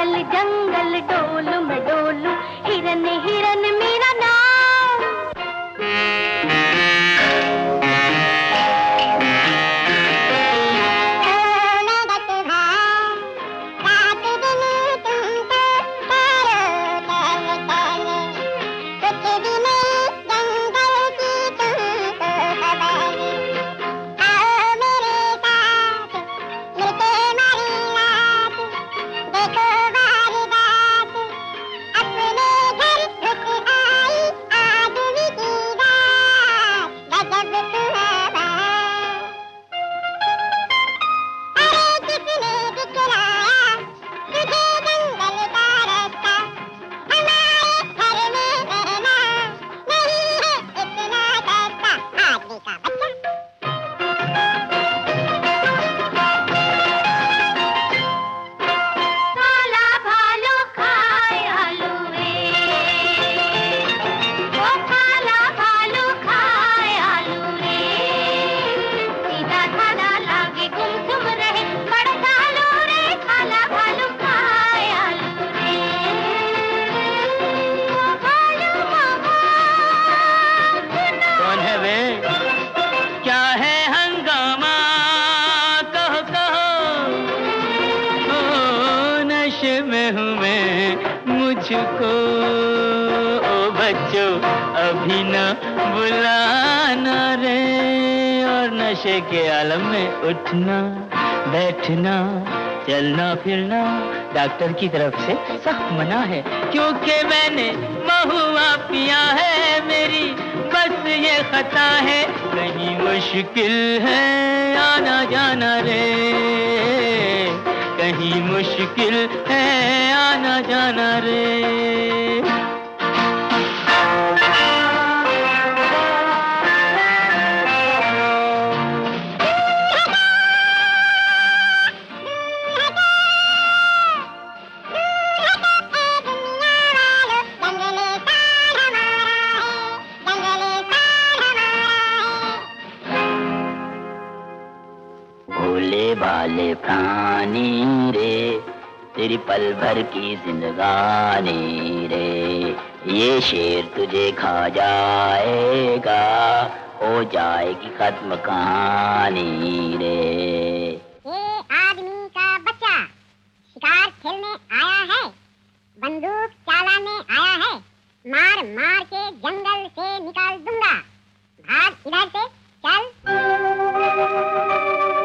जंगल जंगल डोलू मैं डोलू, हिरन हिरन मेरा नाम। मुझको ओ बच्चों अभी न बुलाना रे, और नशे के आलम में उठना बैठना चलना फिरना डॉक्टर की तरफ से सख्त मना है, क्योंकि मैंने महुआ पिया है, मेरी बस ये खता है, कहीं मुश्किल है आना जाना रे, कहीं मुश्किल है आना जाना रे। भोले भाले प्राणी रे, तेरी पल भर की जिंदगानी रे, ये शेर तुझे खा जाएगा, हो जाएगी खत्म कहानी रे। ये आदमी का बच्चा शिकार खेलने आया है, बंदूक चलाने आया है, मार मार के जंगल से निकाल दूंगा, भाग इधर से चल।